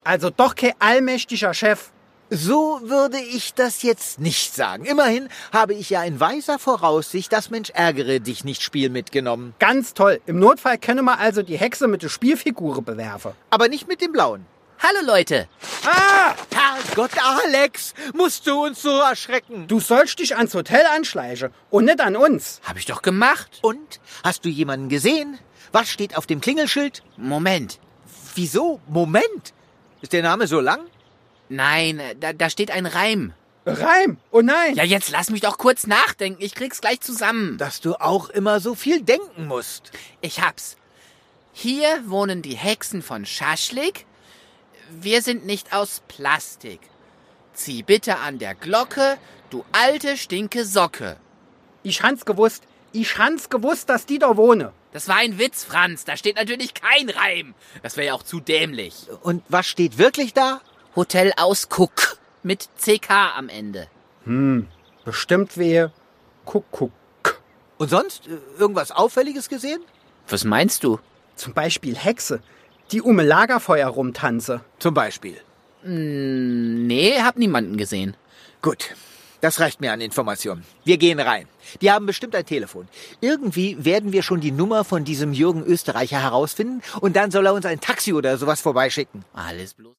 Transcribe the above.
Also doch kein allmächtiger Chef. So würde ich das jetzt nicht sagen. Immerhin habe ich ja in weiser Voraussicht das Mensch ärgere dich nicht Spiel mitgenommen. Ganz toll. Im Notfall können wir also die Hexe mit der Spielfigur bewerfen. Aber nicht mit dem Blauen. Hallo Leute. Ah! Herrgott, Alex, musst du uns so erschrecken? Du sollst dich ans Hotel anschleichen und nicht an uns. Hab ich doch gemacht. Und? Hast du jemanden gesehen? Was steht auf dem Klingelschild? Moment. Wieso? Moment. Ist der Name so lang? Nein, da steht ein Reim. Reim? Oh nein. Ja, jetzt lass mich doch kurz nachdenken. Ich krieg's gleich zusammen. Dass du auch immer so viel denken musst. Ich hab's. Hier wohnen die Hexen von Schaschlik. Wir sind nicht aus Plastik. Zieh bitte an der Glocke, du alte stinke Socke. Ich hans gewusst, dass die da wohnen. Das war ein Witz, Franz. Da steht natürlich kein Reim. Das wäre ja auch zu dämlich. Und was steht wirklich da? Hotel Ausguck mit CK am Ende. Bestimmt wehe. Kuckuck. Und sonst? Irgendwas Auffälliges gesehen? Was meinst du? Zum Beispiel Hexe, die um ein Lagerfeuer rumtanze. Zum Beispiel. Nee, hab niemanden gesehen. Gut, das reicht mir an Informationen. Wir gehen rein. Die haben bestimmt ein Telefon. Irgendwie werden wir schon die Nummer von diesem Jürgen Österreicher herausfinden und dann soll er uns ein Taxi oder sowas vorbeischicken. Alles bloß.